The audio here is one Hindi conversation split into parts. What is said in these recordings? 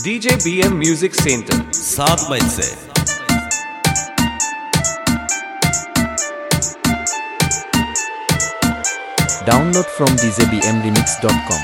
DJ BM Music Center 7 मई से। Download from djbmremix.com.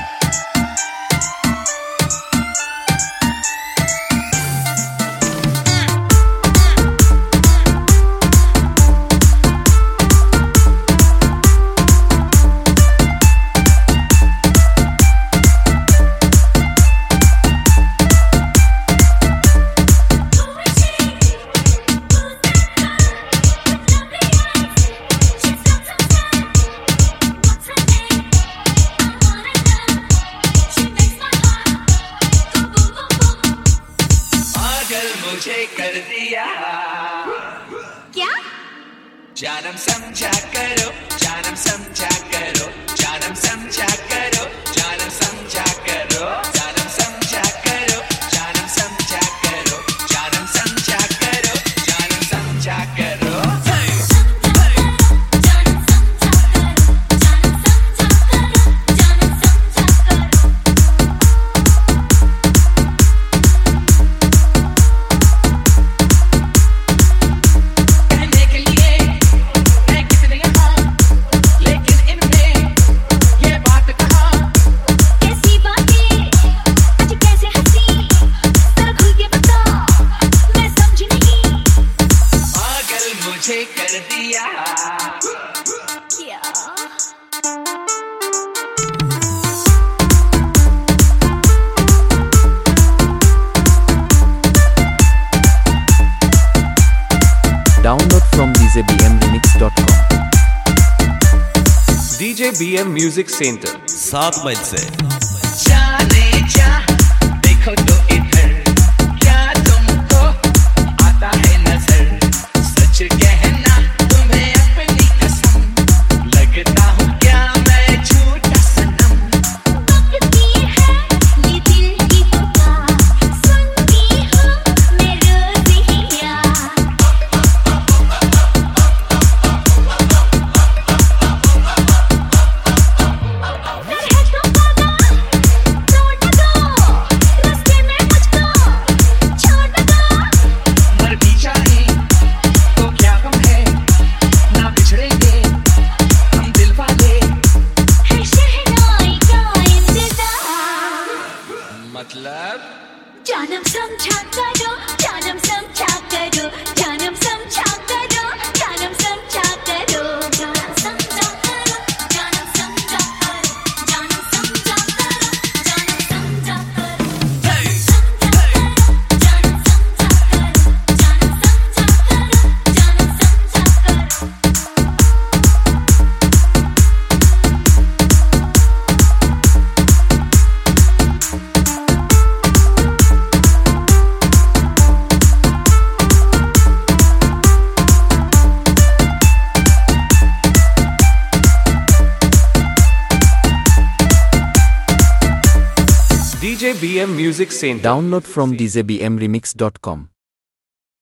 मुझे कर दिया क्या? जानम समझा करो, जानम समझा करो, जानम समझा करो, जानम समझा करो, जानम समझा करो, जानम समझा करो, जानम समझा करो, जानम समझा करो। मुझे कर दिया क्या? Download from djbmremix.com. DJ BM Music Center 7 मई से। जाने जा देखो तो इधर, क्या तुमको आता है नजर? सच कहना तुम्हें अपनी कसम, लगता हूँ क्या मैं झूठा सनम? बकती है ये दिल की पुकार, सुनती हूँ मैं रोज ही यार। है तो पागा, छोड़ दो रास्ते में मुझको, छोड़ दो। मर भी जाए तो क्या गम है, ना बिछड़ेंगे हम दिल वाले। है शहनाई का इंतजार, मतलब जानम समझा करो, जानम समझा करो, जानम समझा करो, जानम समझा करो, जानम समझा करो, जानम समझा करो, जानम समझा करो, जानम समझा करो, जानम समझा करो, जानम समझा करो, जानम समझा करो। DJ BM Music Center Download from djbmremix.com.